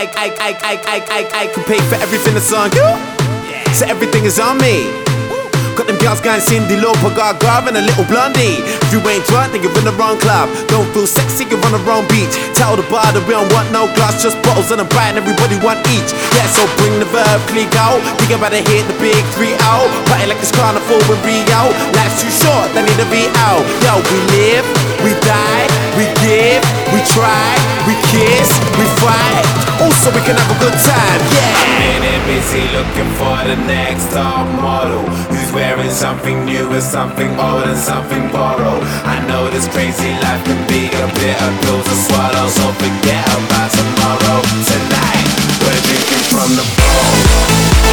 I can pay for everything that's on you. So everything is on me. Got them girls going Cindy Lauper, Gaga and a little blondie. If you ain't drunk, then you're in the wrong club. Don't feel sexy, you're on the wrong beach. Tell the bar that we don't want no glass, just bottles and a brand, everybody want each. Yeah, so bring the verb, click out. Think about to hit the big 3 out. Party like it's carnival in Rio. Life's too short, they need to be out. Yo, we live, we die, we give, we try, we kiss, we fight. Also, we can have a good time, yeah. I'm in busy looking for the next top model who's wearing something new and something old and something borrowed. I know this crazy life can be a bitter pill to swallow, so forget about tomorrow. Tonight, we're drinking from the bowl.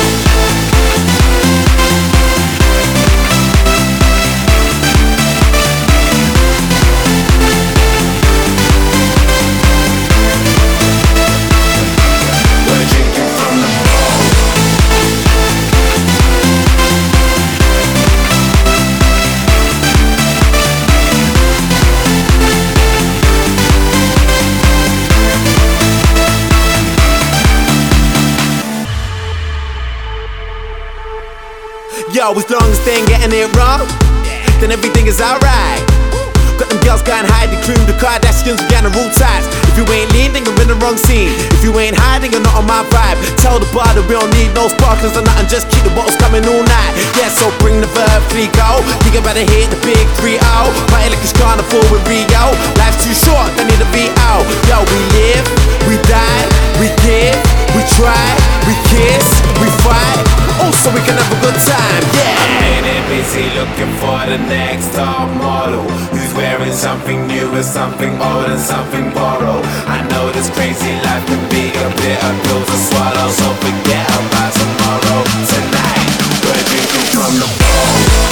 Yo, as long as they ain't getting it wrong, then everything is alright. Got them girls going high, the cream, the Kardashians, we got the rule ties. If you ain't lean, then you're in the wrong scene. If you ain't high, then you're not on my vibe. Tell the bar that we don't need no sparklers or nothing, just keep the bottles coming all night. Yeah, so bring the verb, click out. Think about to hit the big 3 out. Party like it's carnival in Rio. Life's too short, they need to be out. Yo, we live, we die, we give, we try, we kiss, we fight. Also, we can have a good time, yeah. I'm in it busy looking for the next top model who's wearing something new and something old and something borrowed. I know this crazy life can be a bitter pill to swallow, so forget about tomorrow. Tonight, we're drinking from the bowl.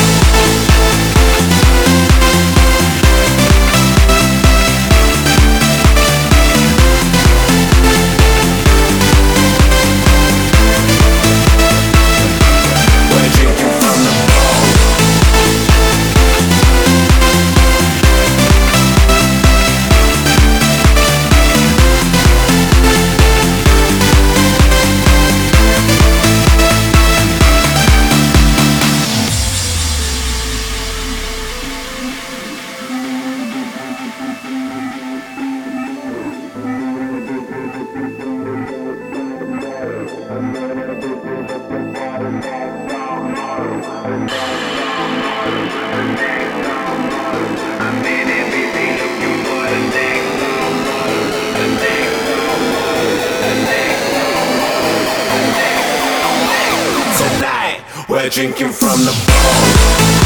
We're drinking from the bowl.